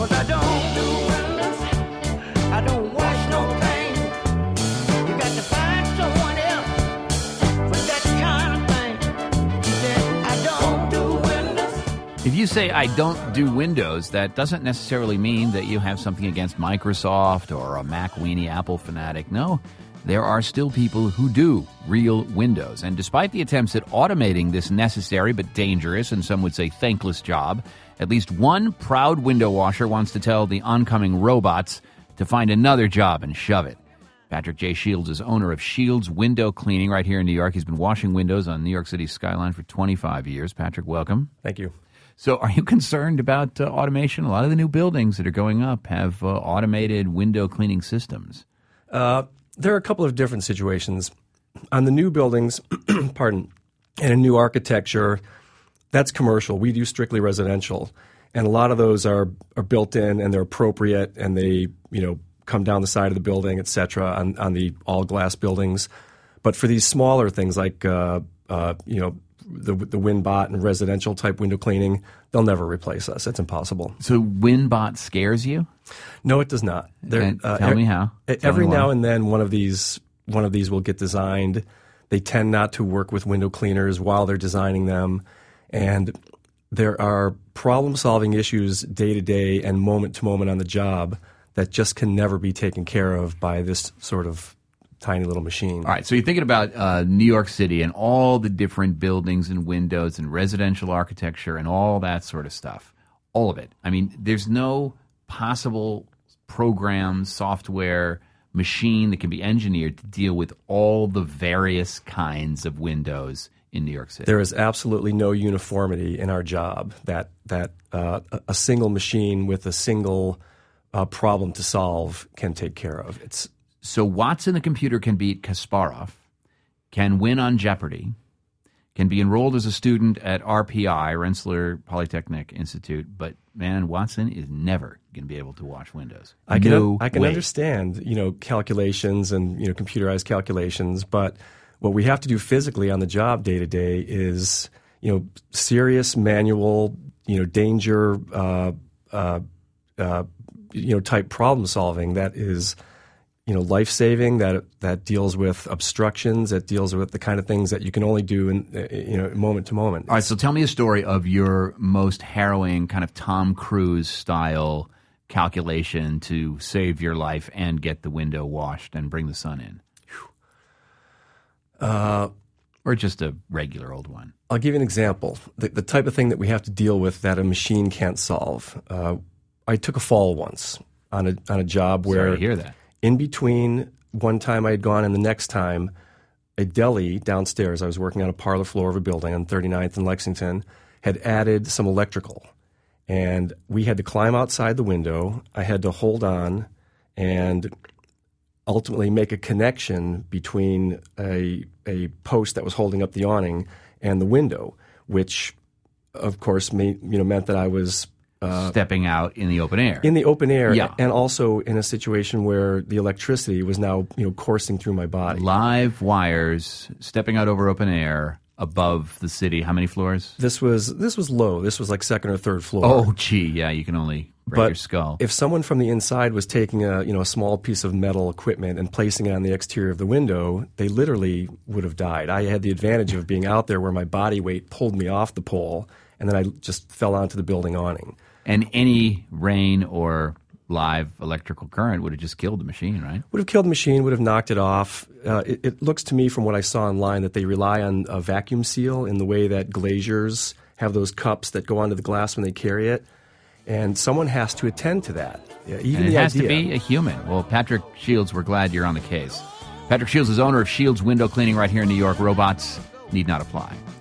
'cause I don't do windows, I don't wash no paint. You got to find someone else for that kind of thing. She said, I don't do windows. If you say, I don't do Windows, that doesn't necessarily mean that you have something against Microsoft or a Mac weenie Apple fanatic. No, there are still people who do real Windows. And despite the attempts at automating this necessary but dangerous and some would say thankless job, at least one proud window washer wants to tell the oncoming robots to find another job and shove it. Patrick J. Shields is owner of Shields Window Cleaning right here in New York. He's been washing windows on New York City's skyline for 25 years. Patrick, welcome. Thank you. So are you concerned about automation? A lot of the new buildings that are going up have automated window cleaning systems. There are a couple of different situations. On the new buildings, and a new architecture, that's commercial. We do strictly residential. And a lot of those are built in and they're appropriate and they, come down the side of the building, et cetera, on the all-glass buildings. But for these smaller things like, the WinBot and residential type window cleaning, they'll never replace us. It's impossible. So WinBot scares you? No, it does not. Tell me how. Every now and then one of these will get designed. They tend not to work with window cleaners while they're designing them. And there are problem-solving issues day to day and moment to moment on the job that just can never be taken care of by this sort of tiny little machine. All right, so you're thinking about New York City and all the different buildings and windows and residential architecture and all that sort of stuff. All of it. I mean, there's no possible program, software, machine that can be engineered to deal with all the various kinds of windows in New York City. There is absolutely no uniformity in our job that a single machine with a single problem to solve can take care of. So Watson the computer can beat Kasparov, can win on Jeopardy, can be enrolled as a student at RPI, Rensselaer Polytechnic Institute, but man, Watson is never going to be able to wash windows. I can understand, calculations and computerized calculations, but what we have to do physically on the job day to day is serious manual, danger type problem solving that is life-saving, that deals with obstructions, that deals with the kind of things that you can only do in moment to moment. All right, so tell me a story of your most harrowing kind of Tom Cruise style calculation to save your life and get the window washed and bring the sun in. Or just a regular old one. I'll give you an example. The type of thing that we have to deal with that a machine can't solve. I took a fall once on a job where Sorry to hear that. In between one time I had gone and the next time, a deli downstairs, I was working on a parlor floor of a building on 39th and Lexington, had added some electrical. And we had to climb outside the window. I had to hold on and ultimately make a connection between a post that was holding up the awning and the window, which, of course, meant that I was stepping out in the open air. In the open air, yeah. And also in a situation where the electricity was now coursing through my body. Live wires, stepping out over open air above the city. How many floors? This was low. This was like second or third floor. Oh, gee, yeah, you can only break your skull. If someone from the inside was taking a small piece of metal equipment and placing it on the exterior of the window, they literally would have died. I had the advantage of being out there where my body weight pulled me off the pole, and then I just fell onto the building awning. And any rain or live electrical current would have just killed the machine, right? Would have killed the machine, would have knocked it off. It looks to me from what I saw online that they rely on a vacuum seal in the way that glaziers have those cups that go onto the glass when they carry it. And someone has to attend to that. Even and it has to be a human. Well, Patrick Shields, we're glad you're on the case. Patrick Shields is owner of Shields Window Cleaning right here in New York. Robots need not apply.